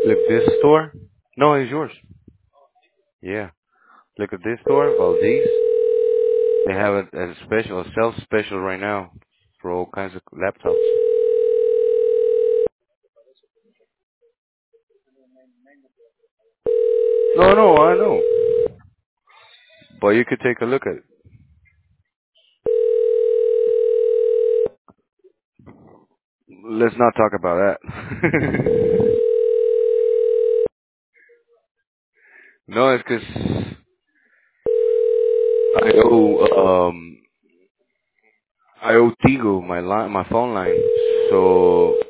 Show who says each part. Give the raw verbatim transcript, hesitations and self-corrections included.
Speaker 1: Look, this store? No, it's yours. Yeah. Look at this store, Valdez. They have a, a special, a sales special right now for all kinds of laptops. No, no, I know. But you could take a look at it. Let's not talk about that. No, it's 'cause I owe um I owe Tigo my line, my phone line. So